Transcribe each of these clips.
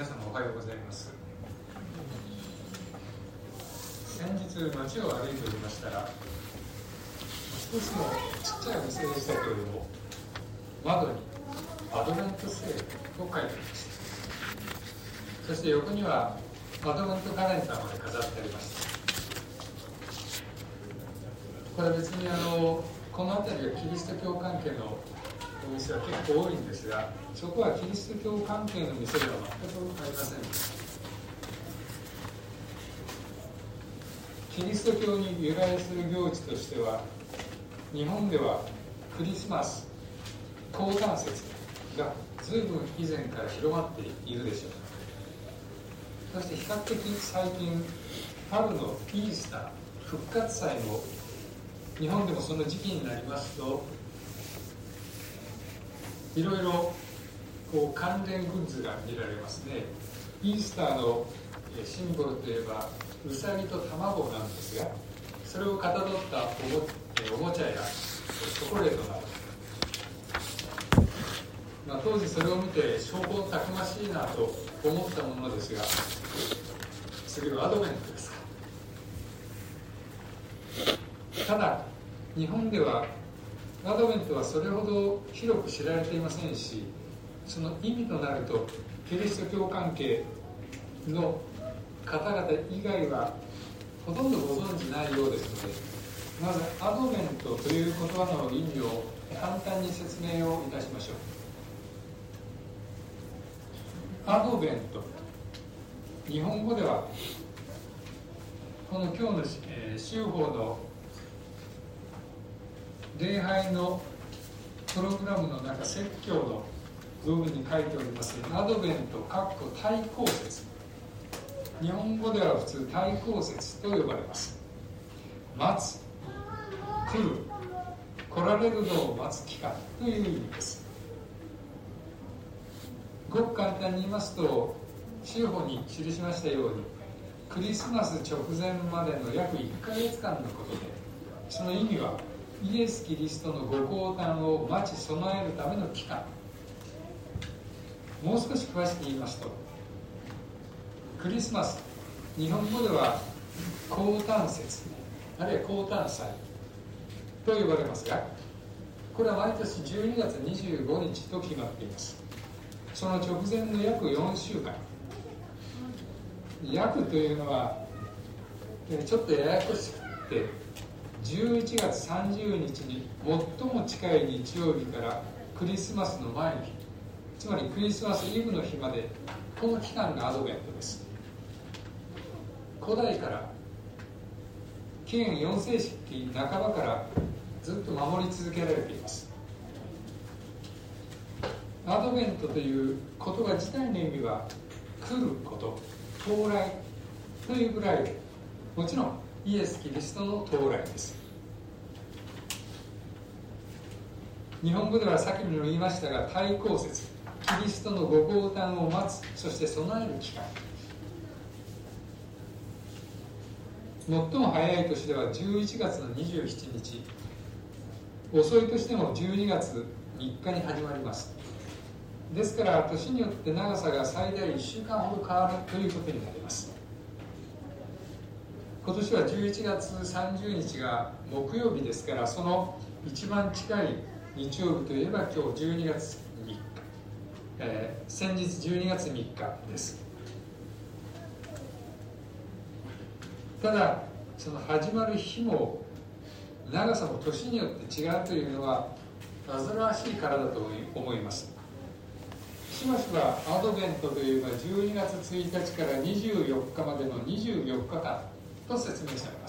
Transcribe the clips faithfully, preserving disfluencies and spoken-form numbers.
皆様おはようございます。先日街を歩いておりましたら、少しのちっちゃいお店でしたけれども、窓にアドベントセールと書いてありました。そして横にはアドベントカレンダーまで飾ってありました。これは別にあのこの辺りはキリスト教関係のお店は結構多いんですが、そこはキリスト教関係の店では全くありませんでした。キリスト教に由来する行事としては、日本ではクリスマス、降誕節が随分以前から広まっているでしょう。そして比較的最近、春のイースター、復活祭も日本でもその時期になりますと、いろいろこう関連グッズが見られますね。イースターのシンボルといえばウサギと卵なんですが、それをかたどったお も, おもちゃやチョコレートなど、まあ、当時それを見て証拠たくましいなと思ったものですが、次はアドベントですか。ただ日本ではアドベントはそれほど広く知られていませんし、その意味となるとキリスト教関係の方々以外はほとんどご存じないようですので、まずアドベントという言葉の意味を簡単に説明をいたしましょう。アドベント、日本語ではこの今日の週報の礼拝のプログラムの中、説教の部分に書いておりますアドベント（対抗節）、日本語では普通対抗節と呼ばれます。待つ、来る、来られるのを待つ期間という意味です。ごく簡単に言いますと、週報に記しましたように、クリスマス直前までの約いっかげつかんのことで、その意味はイエス・キリストのご降誕を待ち備えるための期間。もう少し詳しく言いますと、クリスマス、日本語では降誕節、あるいは降誕祭と呼ばれますが、これは毎年じゅうにがつにじゅうごにちと決まっています。その直前の約よんしゅうかん、約というのはちょっとややこしくて、じゅういちがつさんじゅうにちに最も近い日曜日からクリスマスの前の日、つまりクリスマスイブの日まで、この期間がアドベントです。古代から紀元よんせいしきなかばからずっと守り続けられています。アドベントという言葉自体の意味は来ること、到来というぐらいで、もちろんイエス・キリストの到来です。日本語ではさっきも言いましたが、対抗節、キリストのご降誕を待つ、そして備える期間。最も早い年ではじゅういちがつのにじゅうしちにち、遅いとしてもじゅうにがつみっかに始まります。ですから年によって長さが最大いっしゅうかんほど変わるということになります。今年はじゅういちがつさんじゅうにちが木曜日ですから、その一番近い日曜日といえば今日じゅうにがつみっか、えー、先日じゅうにがつみっかです。ただその始まる日も長さも年によって違うというのは煩わしいからだと思います。しばしばアドベントといえばじゅうにがつついたちからにじゅうよっかまでのにじゅうよっかかんと説明されます。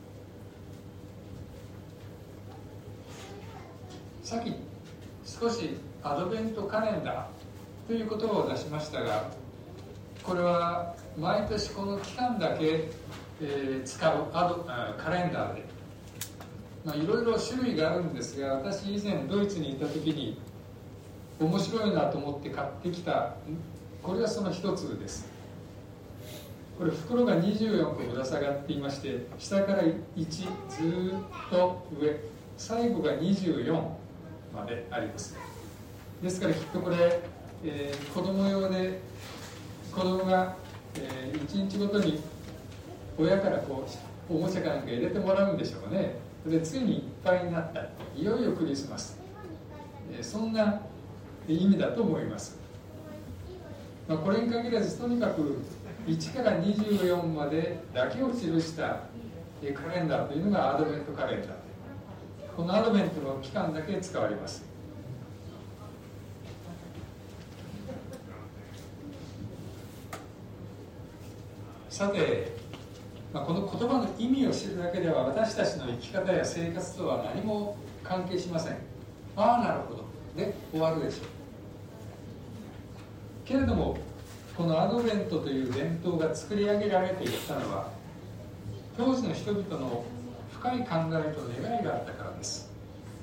さっき少しアドベントカレンダーという言葉を出しましたが、これは毎年この期間だけ、えー、使うアドあカレンダーで、まあ、いろいろ種類があるんですが、私以前ドイツにいた時に面白いなと思って買ってきた、これがその一つです。これ袋がにじゅうよんこぶら下がっていまして、下からいちずっと上、最後がにじゅうよんまであります。ですからきっとこれ、えー、子供用で子供が、えー、いちにちごとに親からこうおもちゃかなんか入れてもらうんでしょうね。でついにいっぱいになった、いよいよクリスマス、えー、そんな意味だと思います。まあ、これに限らずとにかくいちからにじゅうよんまでだけを記したカレンダーというのがアドベントカレンダー。このアドベントの期間だけ使われます。さて、まあ、この言葉の意味を知るだけでは私たちの生き方や生活とは何も関係しません。ああなるほどで終わるでしょう。けれどもこのアドベントという伝統が作り上げられていったのは当時の人々の深い考えと願いがあったからです。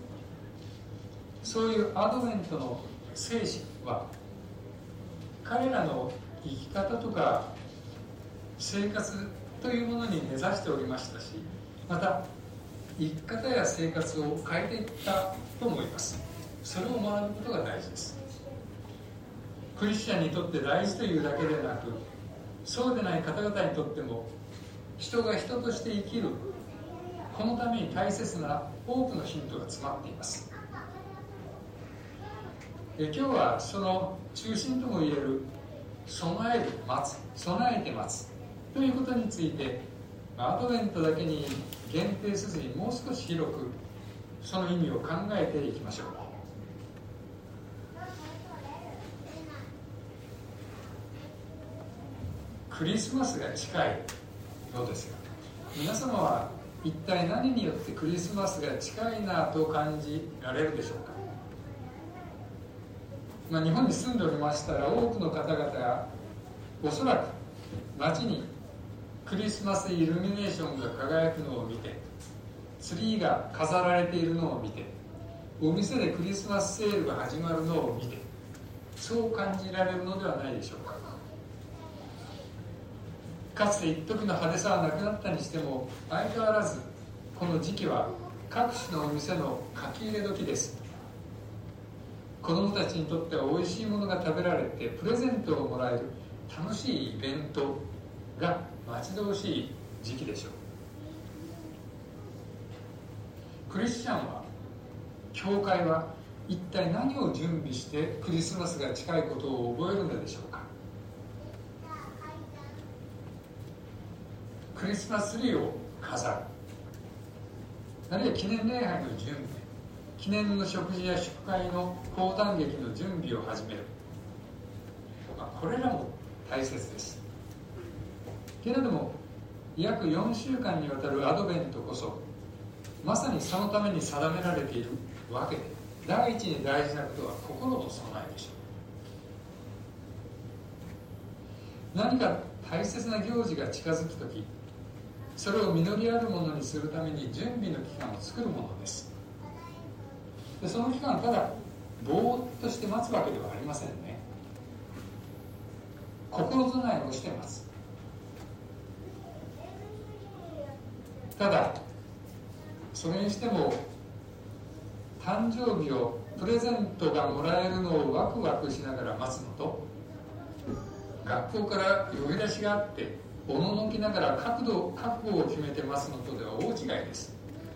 そういうアドベントの精神は彼らの生き方とか生活というものに根ざしておりましたし、また生き方や生活を変えていったと思います。それを学ぶことが大事です。クリスチャンにとって大事というだけでなく、そうでない方々にとっても人が人として生きる、このために大切な多くのヒントが詰まっています。え今日はその中心ともいえる備える、待つ、備えて待つということについて、アドベントだけに限定せずにもう少し広くその意味を考えていきましょう。クリスマスが近いのですが、皆様は一体何によってクリスマスが近いなと感じられるでしょうか。まあ、日本に住んでおりましたら多くの方々がおそらく街にクリスマスイルミネーションが輝くのを見て、ツリーが飾られているのを見て、お店でクリスマスセールが始まるのを見て、そう感じられるのではないでしょうか。かつて一時の派手さはなくなったにしても、相変わらずこの時期は各種のお店の書き入れ時です。子どもたちにとってはおいしいものが食べられてプレゼントをもらえる楽しいイベントが待ち遠しい時期でしょう。クリスチャンは、教会は一体何を準備してクリスマスが近いことを覚えるのでしょうか。クリスマスツリーを飾る、あるいは記念礼拝の準備、記念の食事や祝会の講談劇の準備を始める、まあ、これらも大切です。けれども約よんしゅうかんにわたるアドベントこそまさにそのために定められているわけで、第一に大事なことは心と備えでしょう。何か大切な行事が近づくとき、それを実りあるものにするために準備の期間を作るものです。でその期間ただぼーっとして待つわけではありませんね。心備えをして待つ。ただそれにしても誕生日をプレゼントがもらえるのをワクワクしながら待つのと、学校から呼び出しがあっておののきながら覚悟覚悟を決めて待つのとでは大違いです。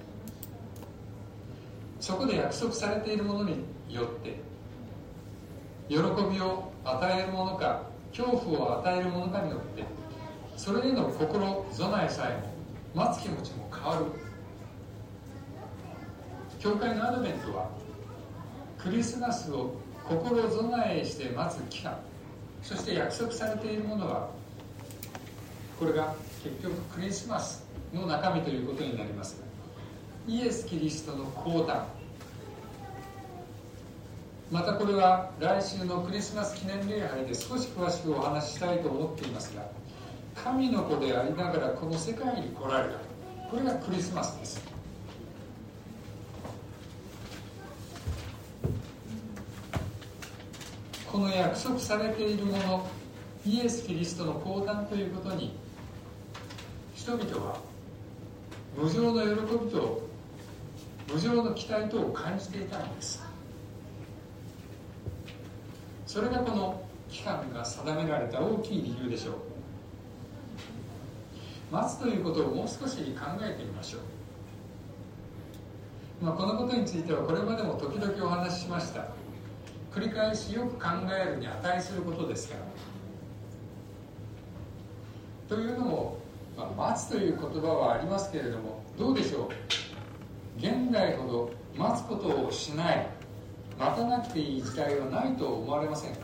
そこで約束されているものによって喜びを与えるものか恐怖を与えるものかによって、それへの心備えさえも待つ気持ちも変わる。教会のアドベントはクリスマスを心備えして待つ期間、そして約束されているものは、これが結局クリスマスの中身ということになりますが、イエス・キリストの降誕、またこれは来週のクリスマス記念礼拝で少し詳しくお話ししたいと思っていますが、神の子でありながらこの世界に来られた、これがクリスマスです。この約束されているもの、イエス・キリストの降誕ということに、人々は無常の喜びと無常の期待とを感じていたのです。それがこの期間が定められた大きい理由でしょう。待つということをもう少し考えてみましょう。まあ、このことについてはこれまでも時々お話ししました。繰り返しよく考えるに値することですから。というのも、まあ、待つという言葉はありますけれども、どうでしょう。現代ほど待つことをしない、待たなくていい時代はないと思われませんか。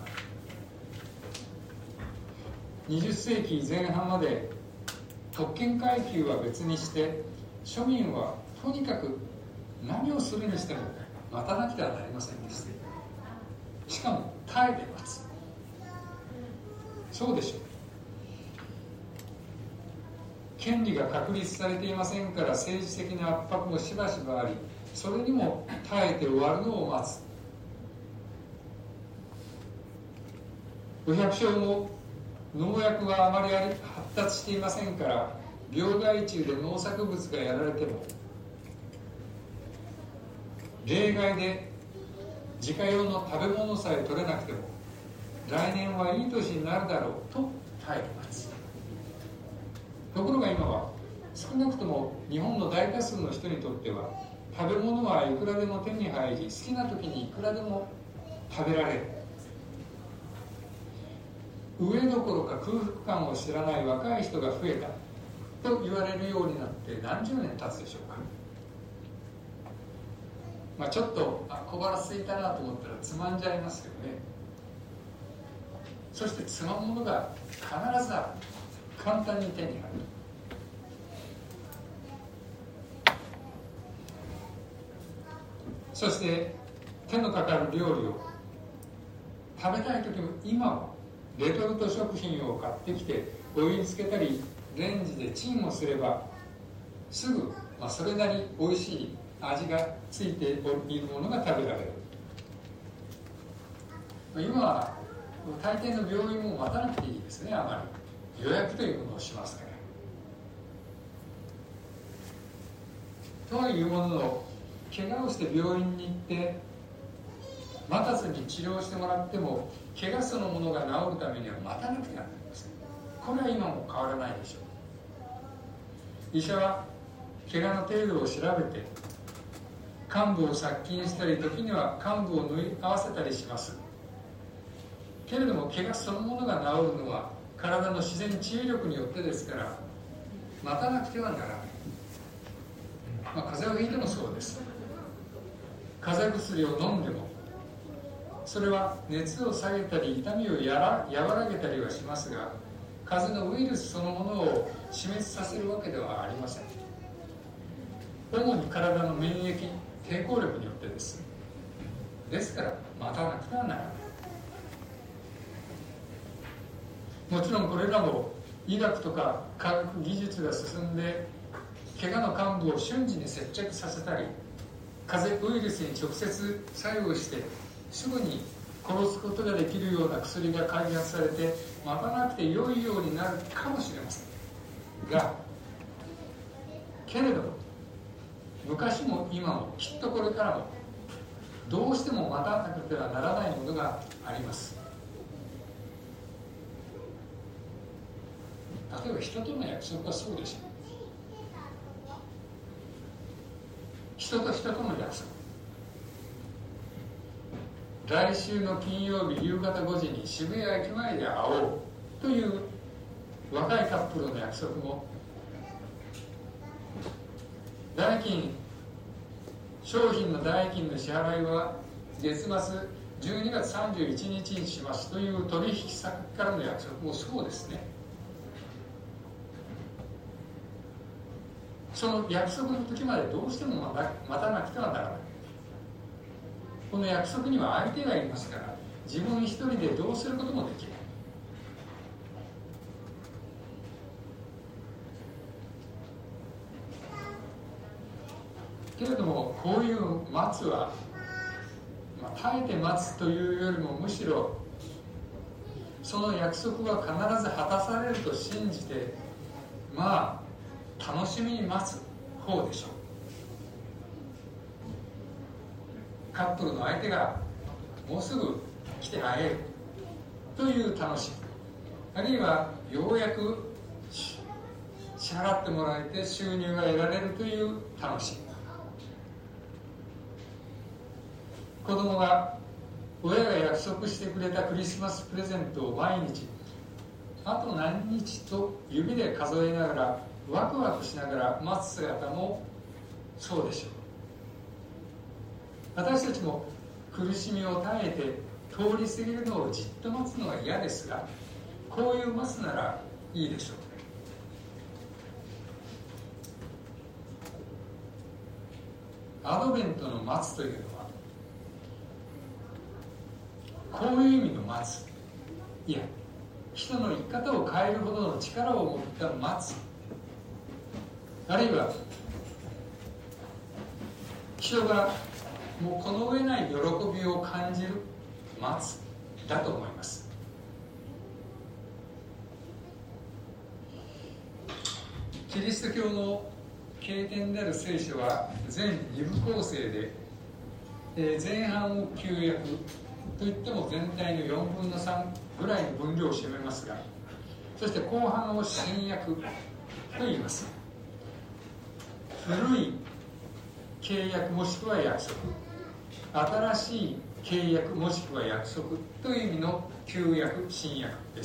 にじゅっせいきぜん半まで特権階級は別にして庶民はとにかく何をするにしても待たなくてはなりませんでした。しかも耐えて待つ。そうでしょう。権利が確立されていませんから政治的な圧迫もしばしばあり、それにも耐えて終わるのを待つ。ご百姓も農薬があまり発達していませんから、病害虫で農作物がやられても、例外で自家用の食べ物さえ取れなくても、来年はいい年になるだろうと耐えて待つ。ところが今は少なくとも日本の大多数の人にとっては、食べ物はいくらでも手に入り、好きな時にいくらでも食べられる。飢えどころか空腹感を知らない若い人が増えたと言われるようになって何十年経つでしょうか。まあ、ちょっとあ小腹空いたなと思ったらつまんじゃいますよね。そしてつまむものが必ずある。簡単に手に入る。そして手のかかる料理を食べたい時も、今はレトルト食品を買ってきてお湯につけたりレンジでチンをすればすぐ、まあ、それなり美味しい味がついているものが食べられる。今は大抵の病院も待たなくていいですね。あまり予約というものをしますから。というものの、怪我をして病院に行って待たずに治療してもらっても、怪我そのものが治るためには待たなくてはなりません。これは今も変わらないでしょう。医者は怪我の程度を調べて患部を殺菌したり、時には患部を縫い合わせたりしますけれども、怪我そのものが治るのは体の自然治癒力によってですから、待たなくてはならない。まあ、風邪をひいてもそうです。風邪薬を飲んでも、それは熱を下げたり痛みをやら和らげたりはしますが、風邪のウイルスそのものを死滅させるわけではありません。主に体の免疫抵抗力によってです。ですから待たなくてはならない。もちろんこれらも医学とか科学技術が進んで、怪我の患部を瞬時に接着させたり、風邪ウイルスに直接作用してすぐに殺すことができるような薬が開発されて、待たなくて良いようになるかもしれませんが、けれども昔も今もきっとこれからもどうしても待たなくてはならないものがあります。例えば人との約束はそうでしょう。人と人との約束。来週の金曜日夕方ごじに渋谷駅前で会おうという若いカップルの約束も、代金商品の代金の支払いは月末じゅうにがつさんじゅういちにちにしますという取引先からの約束もそうですね。その約束の時までどうしても待たなくてはならない。この約束には相手がいますから、自分一人でどうすることもできない。けれどもこういう待つは、まあ、耐えて待つというよりも、むしろその約束は必ず果たされると信じて、まあ楽しみに待つ方でしょう。カップルの相手がもうすぐ来て会えるという楽しみ、あるいはようやく支払ってもらえて収入が得られるという楽しみ、子供が親が約束してくれたクリスマスプレゼントを毎日あと何日と指で数えながらワクワクしながら待つ姿もそうでしょう。私たちも苦しみを耐えて通り過ぎるのをじっと待つのは嫌ですが、こういう待つならいいでしょう。アドベントの待つというのはこういう意味の待つ、いや人の生き方を変えるほどの力を持った待つ、あるいは人がもうこの上ない喜びを感じる待つだと思います。キリスト教の経典である聖書は全に部構成で、えー、前半を旧約といっても全体のよんぶんのさんぐらいの分量を占めますが、そして後半を新約と言います。古い契約もしくは約束、新しい契約もしくは約束という意味の旧約新約です。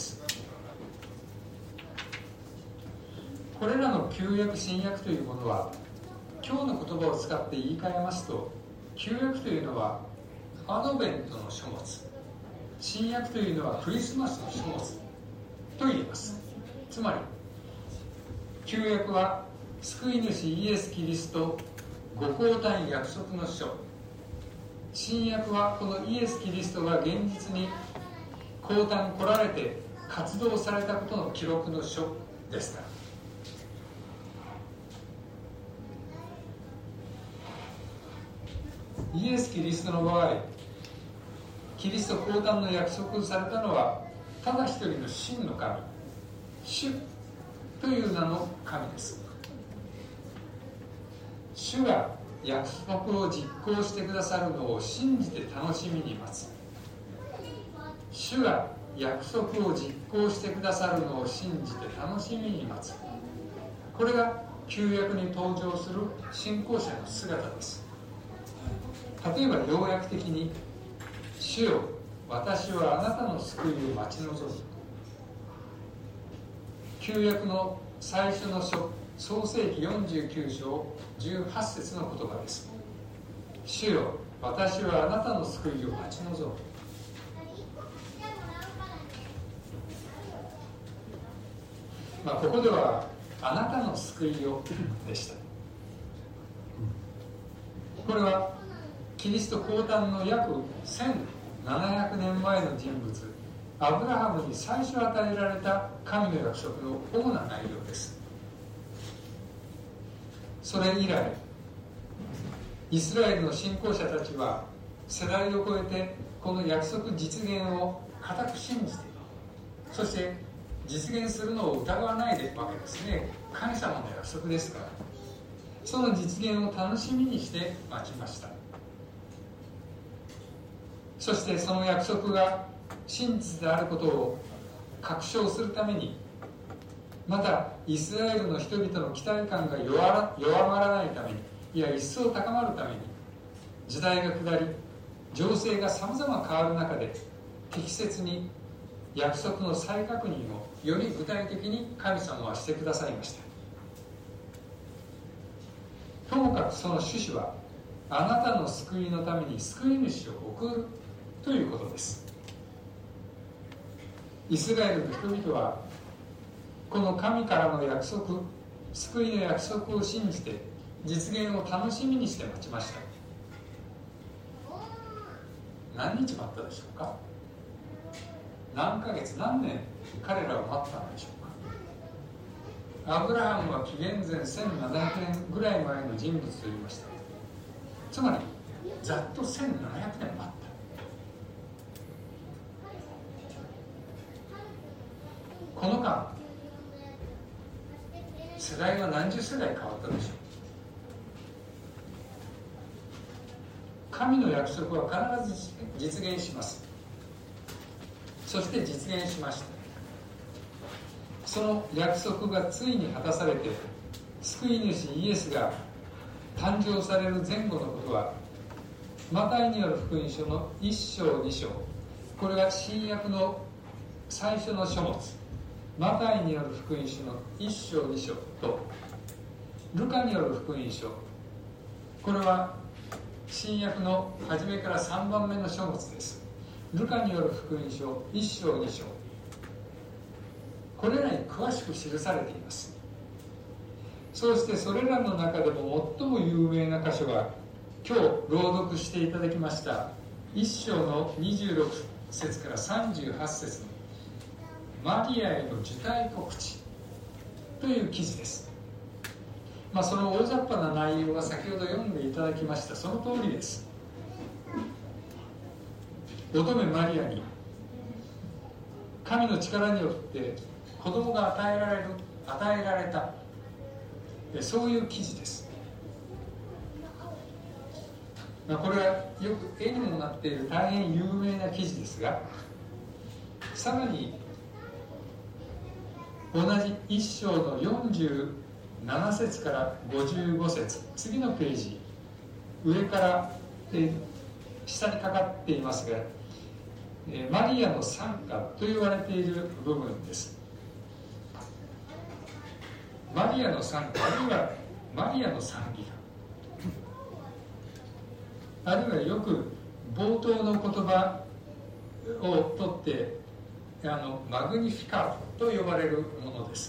これらの旧約新約というものは今日の言葉を使って言い換えますと、旧約というのはアドベントの書物、新約というのはクリスマスの書物と言います。つまり旧約は救い主イエス・キリストご降誕約束の書、新約はこのイエス・キリストが現実に降誕来られて活動されたことの記録の書ですから、イエス・キリストの場合、キリスト降誕の約束されたのはただ一人の真の神、主という名の神です。主が約束を実行してくださるのを信じて楽しみに待つ。主が約束を実行してくださるのを信じて楽しみに待つ。これが旧約に登場する信仰者の姿です。例えば要約的に、主よ、私はあなたの救いを待ち望む。旧約の最初の書、創世記よんじゅうきゅう章じゅうはち節の言葉です。主よ、私はあなたの救いを待ち望む。まあ、ここではあなたの救いをでした。これはキリスト降誕の約せんななひゃくねんまえの人物アブラハムに最初与えられた神の約束の主な内容です。それ以来イスラエルの信仰者たちは世代を超えてこの約束実現を固く信じて、そして実現するのを疑わないでわけですね。神様の約束ですから、その実現を楽しみにして待ちました。そしてその約束が真実であることを確証するために、またイスラエルの人々の期待感が弱ら、弱まらないために、いや一層高まるために、時代が下り情勢がさまざま変わる中で適切に約束の再確認をより具体的に神様はしてくださいました。ともかくその趣旨はあなたの救いのために救い主を送るということです。イスラエルの人々はこの神からの約束、救いの約束を信じて実現を楽しみにして待ちました。何日待ったでしょうか。何ヶ月何年彼らは待ったのでしょうか。アブラハムは紀元前せんななひゃくねんぐらい前の人物と言いました。つまりざっとせんななひゃくねん待った。この間世代は何十世代変わったでしょう。神の約束は必ず実現します。 そして実現しました。その約束がついに果たされて、救い主イエスが誕生される前後のことは、マタイによる福音書のいっ章に章、これは新約の最初の書物、マタイによる福音書のいっ章に章と、ルカによる福音書、これは新約の初めからさんばんめの書物です。ルカによる福音書いっ章に章、これらに詳しく記されています。そしてそれらの中でも最も有名な箇所は、今日朗読していただきましたいっ章のにじゅうろく節からさんじゅうはち節のマリアへの受胎告知という記事です。まあ、その大雑把な内容は先ほど読んでいただきました。その通りです。乙女マリアに神の力によって子供が与えられる与えられた、そういう記事です。まあ、これはよく絵にもなっている大変有名な記事ですが、さらに同じいっ章のよんじゅうなな節からごじゅうご節、次のページ、上から、えー、下にかかっていますが、えー、マリアの賛歌と言われている部分です。マリアの賛歌、あるいはマリアの賛美歌、あるいはよく冒頭の言葉を取ってあのマグニフィカと呼ばれるものです。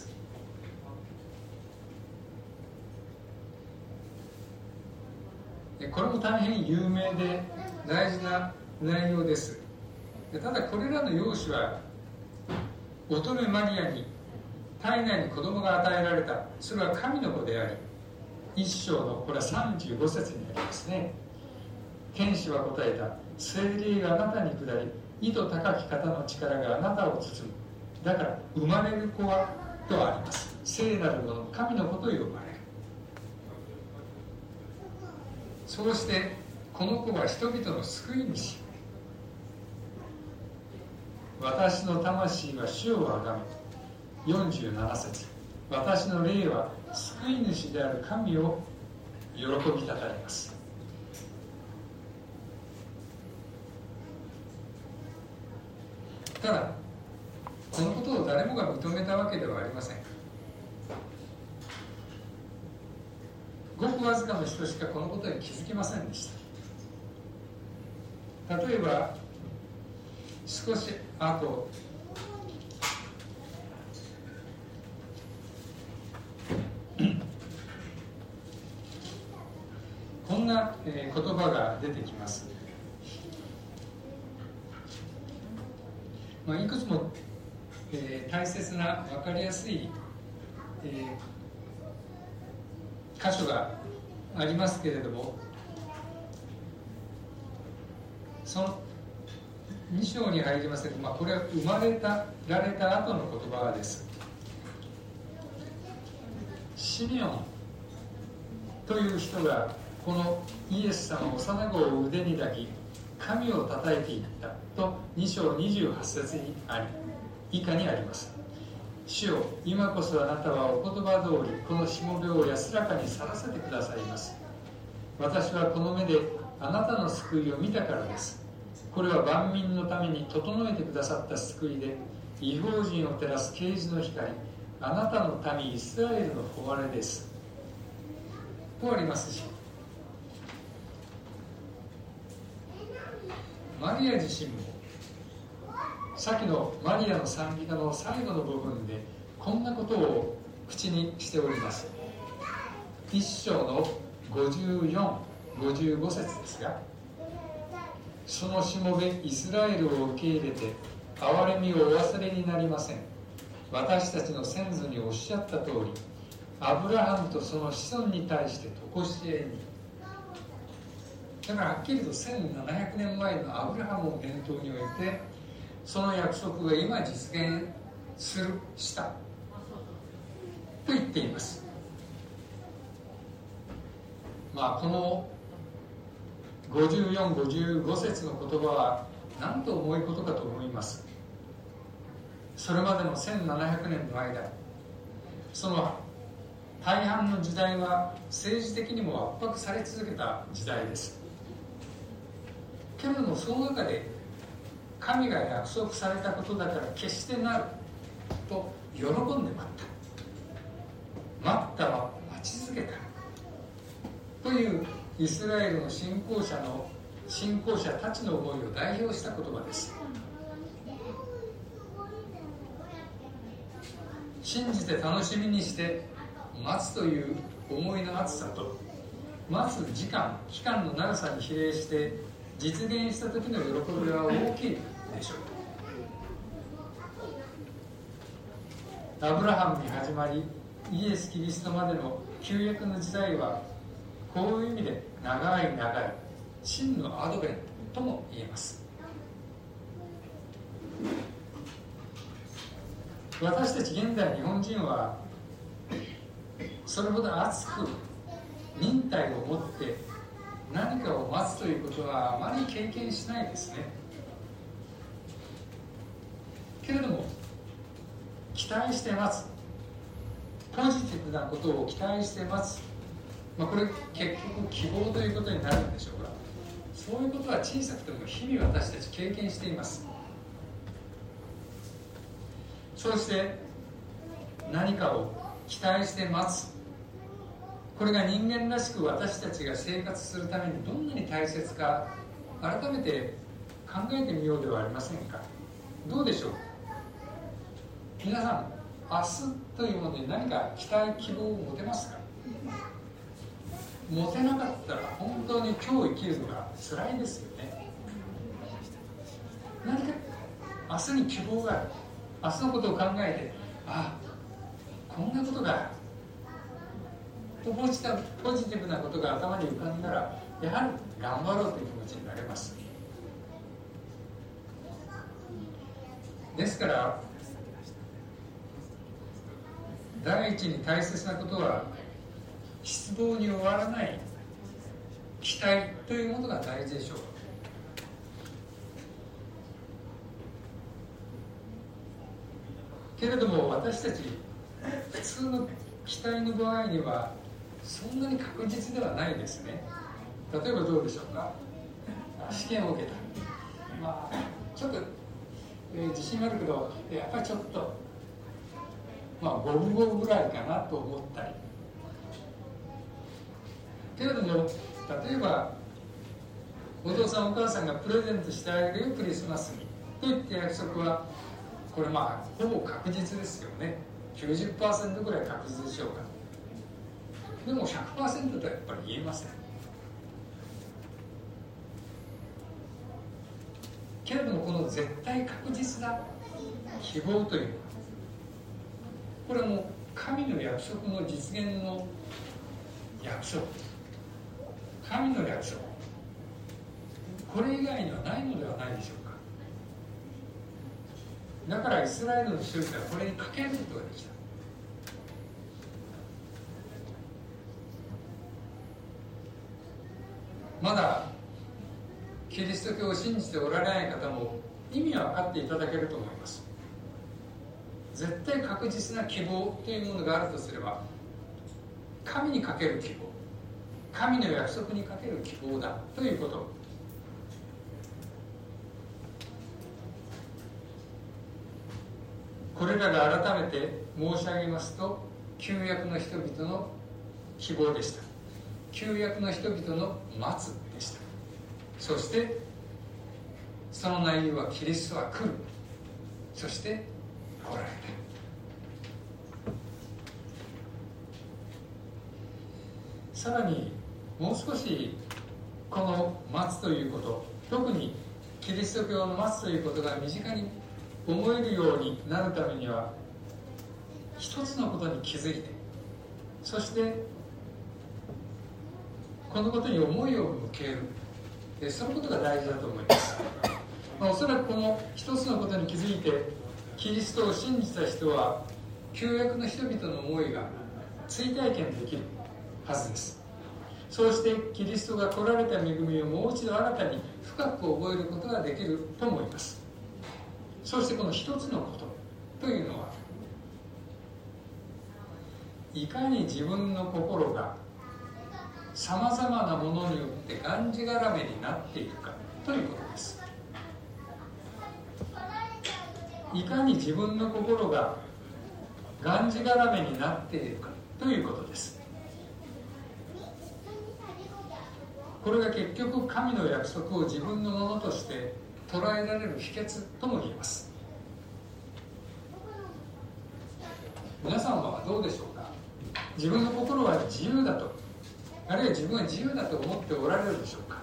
これも大変有名で大事な内容です。ただこれらの要旨は、乙女マリアに体内に子供が与えられた、それは神の子であり、一章のこれはさんじゅうご節にありますね。天使は答えた、聖霊があなたに下り、意図高き方の力があなたを包む。だから生まれる子はとあります。聖なるもの、神の子と呼ばれる。そうしてこの子は人々の救い主。私の魂は主をあがめ、よんじゅうなな節、私の霊は救い主である神を喜びたたえます。ただこのことを誰もが認めたわけではありません。ごくわずかの人しかこのことに気づきませんでした。例えば少し後、こんな、えー、言葉が出てきます。まあ、いくつも、えー、大切な分かりやすい、えー、箇所がありますけれども、そのに章に入りますけど、まあ、これは生まれたられた後の言葉です。シメオンという人がこのイエス様幼子を腕に抱き神をたたえていったとに章にじゅうはち節にあり、以下にあります。主よ、今こそあなたはお言葉通りこのしもべを安らかに去らせてくださいます。私はこの目であなたの救いを見たからです。これは万民のために整えてくださった救いで、異邦人を照らす啓示の光、あなたの民イスラエルの誉れです。とありますし、マリア自身もさっきのマリアの賛美歌の最後の部分でこんなことを口にしております。一章のごじゅうよん、ごじゅうご節ですが、そのしもべイスラエルを受け入れて憐れみをお忘れになりません。私たちの先祖におっしゃった通り、アブラハムとその子孫に対して常しえに。だからはっきりとせんななひゃくねんまえのアブラハムを念頭に置いて、その約束が今実現するしたと言っています。まあこのごじゅうよん、ごじゅうご節の言葉は何と重いことかと思います。 それまでのせんななひゃくねんの間、その大半の時代は政治的にも圧迫され続けた時代です。けれどもその中で神が約束されたことだから決してなると喜んで待った。待ったは待ち続けたというイスラエルの信仰者の信仰者たちの思いを代表した言葉です。信じて楽しみにして待つという思いの熱さと、待つ時間期間の長さに比例して実現した時の喜びは大きいでしょう。アブラハムに始まりイエス・キリストまでの旧約の時代は、こういう意味で長い長い真のアドベントとも言えます。私たち現代日本人はそれほど熱く忍耐を持って何かを待つということはあまり経験しないですね。けれども期待して待つ、ポジティブなことを期待して待つ、まあ、これ結局希望ということになるんでしょうが、そういうことは小さくても日々私たち経験しています。そして何かを期待して待つ、これが人間らしく私たちが生活するためにどんなに大切か改めて考えてみようではありませんか。どうでしょう。皆さん、明日というものに何か期待希望を持てますか。持てなかったら本当に今日生きるのが辛いですよね。何か明日に希望がある、明日のことを考えて、ああこんなことがとポジティブなことが頭に浮かんだら、やはり頑張ろうという気持ちになれます。ですから第一に大切なことは失望に終わらない期待というものが大事でしょう。けれども私たち普通の期待の場合にはそんなに確実ではないですね。例えばどうでしょうか。試験を受けた、まあちょっと、えー、自信あるけどやっぱりちょっとまあ五分五分ぐらいかなと思ったり、けれども例えばお父さんお母さんがプレゼントしてあげるよクリスマスにといった約束は、これまあほぼ確実ですよね。 きゅうじゅっパーセント ぐらい確実でしょうか。でも ひゃくパーセント とはやっぱり言えません。けれどもこの絶対確実な希望というのは、これはもう神の約束の実現の約束、神の約束、これ以外にはないのではないでしょうか。だからイスラエルの人々はこれにかけることができた。まだキリスト教を信じておられない方も意味は分かっていただけると思います。絶対確実な希望というものがあるとすれば、神にかける希望、神の約束にかける希望だということ。これらが改めて申し上げますと、旧約の人々の希望でした。旧約の人々の待つでした。そしてその内容はキリストは来る、そして来られた。さらにもう少しこの待つということ、特にキリスト教の待つということが身近に思えるようになるためには、一つのことに気づいて、そしてこのことに思いを向ける、でそのことが大事だと思います。まあ、おそらくこの一つのことに気づいてキリストを信じた人は、旧約の人々の思いが追体験できるはずです。そうしてキリストが来られた恵みをもう一度新たに深く覚えることができると思います。そしてこの一つのこと、 というのはいかに自分の心がさまざまなものによってがんじがらめになっているかということです。いかに自分の心ががんじがらめになっているかということです。これが結局神の約束を自分のものとして捉えられる秘訣とも言えます。皆さんはどうでしょうか。自分の心は自由だと、あるいは自分は自由だと思っておられるでしょうか。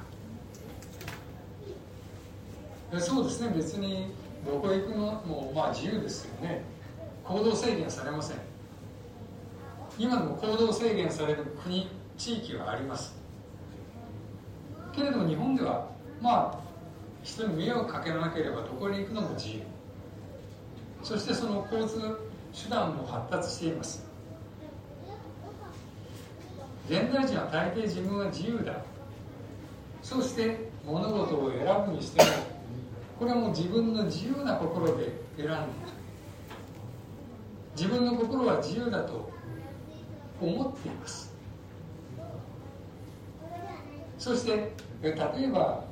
そうですね、別にどこ行くのもまあ自由ですよね。行動制限されません。今でも行動制限される国、地域はあります。けれども日本ではまあ人に迷惑かけなければどこに行くのも自由、そしてその交通手段も発達しています。現代人は大抵自分は自由だ、そして物事を選ぶにしてもこれはもう自分の自由な心で選んでいる。自分の心は自由だと思っています。そして例えば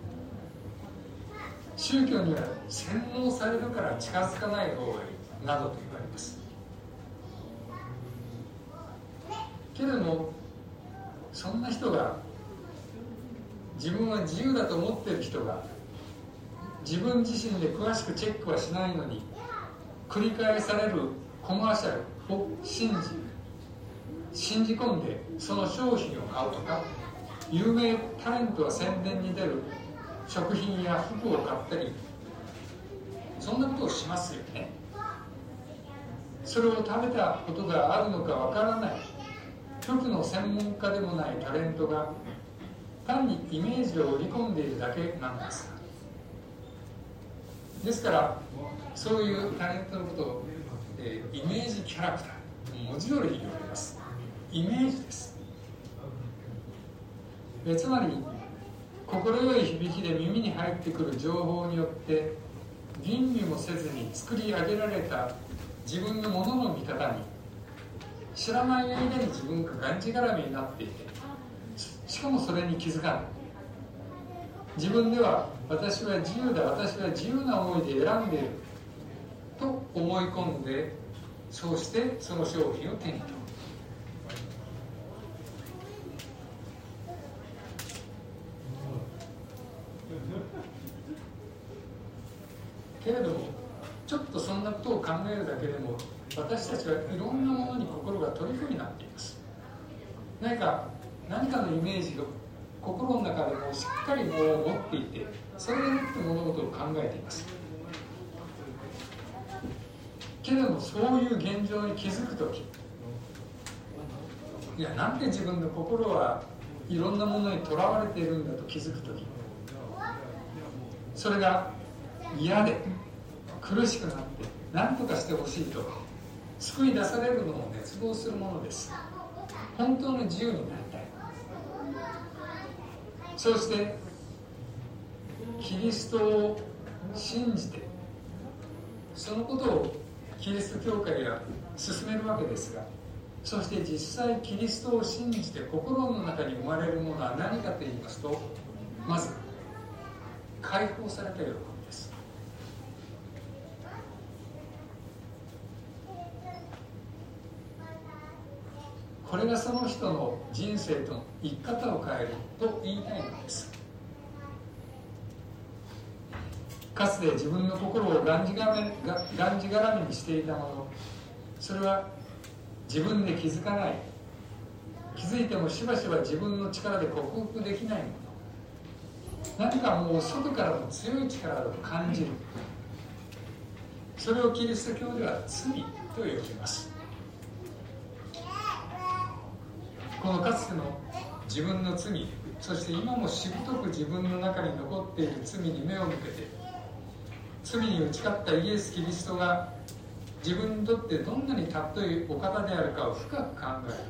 宗教には洗脳されるから近づかない方がいいなどと言われます。けれどもそんな人が、自分は自由だと思っている人が自分自身で詳しくチェックはしないのに繰り返されるコマーシャルを信じ信じ込んでその商品を買うとか、有名タレントは宣伝に出る食品や服を買ったり、そんなことをしますよね。それを食べたことがあるのかわからない服の専門家でもないタレントが単にイメージを売り込んでいるだけなんです。ですからそういうタレントのことを、えー、イメージキャラクター、文字通りに言われます。イメージです。えつまり心よい響きで耳に入ってくる情報によって吟味もせずに作り上げられた自分のものの見方に知らない間に自分ががんじがらめになっていて、しかもそれに気づかない。自分では私は自由だ、私は自由な思いで選んでいると思い込んで、そうしてその商品を手に取る。けれどもちょっとそんなことを考えるだけでも私たちはいろんなものに心が虜になっています。何か何かのイメージが心の中でもしっかりもう持っていて、それでもって物事を考えています。けれどもそういう現状に気づくとき、いやなんで自分の心はいろんなものにとらわれているんだと気づくとき、それが嫌で苦しくなって何とかしてほしいと救い出されるのを熱望するものです。本当の自由になりたい。そしてキリストを信じてそのことをキリスト教会が進めるわけですが、そして実際キリストを信じて心の中に生まれるものは何かと言いますと、まず解放された喜びです。これがその人の人生と生き方を変えると言いたいのです。かつて自分の心をがんじがらめ、がんじがらめにしていたもの、それは自分で気づかない、気づいてもしばしば自分の力で克服できないもの、何かもう外からの強い力だと感じる、それをキリスト教では罪と呼びます。このかつての自分の罪、そして今もしぶとく自分の中に残っている罪に目を向けて、罪に打ち勝ったイエス・キリストが自分にとってどんなに尊いお方であるかを深く考える。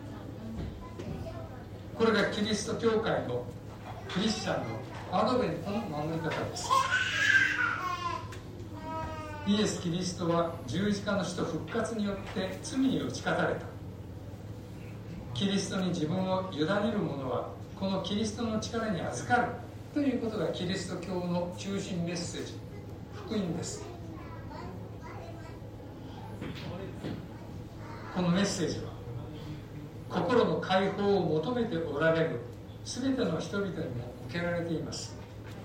これがキリスト教会のクリスチャンのアドベントの守り方です。 イエス・キリストは十字架の死と復活によって罪に打ち勝たれた。キリストに自分を委ねる者はこのキリストの力に預かるということがキリスト教の中心メッセージ、福音です。このメッセージは心の解放を求めておられるすべての人々にも向けられています。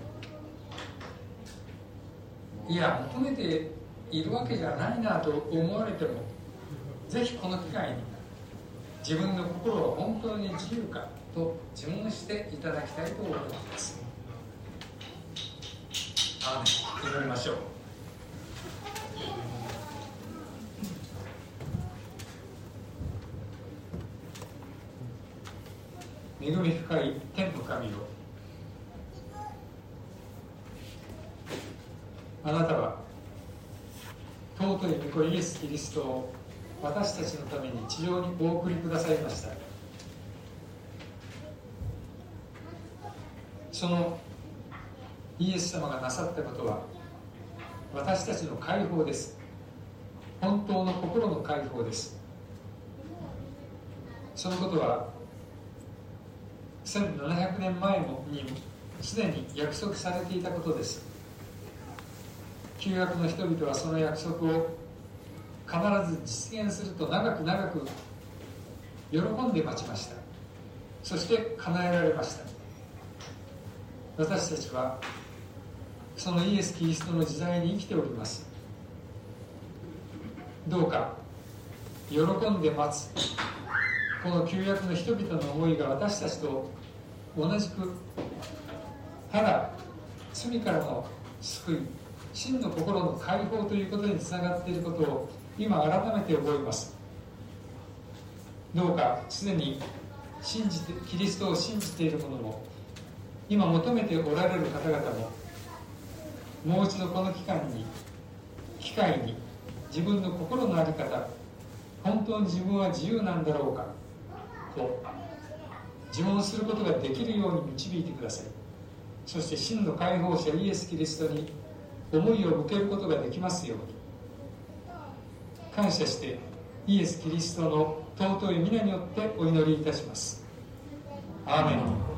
いや、求めているわけじゃないなと思われても、ぜひこの機会に自分の心は本当に自由かと自問していただきたいと思います。アーメン。祈りましょう。恵み深い天の神よ、あなたは尊い御子イエス・キリストを私たちのために地上にお送りくださいました。そのイエス様がなさったことは私たちの解放です。本当の心の解放です。そのことはせんななひゃくねんまえもにすでに約束されていたことです。旧約の人々はその約束を必ず実現すると長く長く喜んで待ちました。そして叶えられました。私たちはそのイエス・キリストの時代に生きております。どうか喜んで待つこの旧約の人々の思いが私たちと同じく、ただ罪からの救い、真の心の解放ということにつながっていることを今改めて覚えます。どうかすでに信じてキリストを信じている者も、今求めておられる方々も、もう一度この期間に機会に自分の心の在り方、本当に自分は自由なんだろうかと自問することができるように導いてください。そして真の解放者イエス・キリストに思いを向けることができますように、感謝してイエス・キリストの尊い皆によってお祈りいたします。アーメン。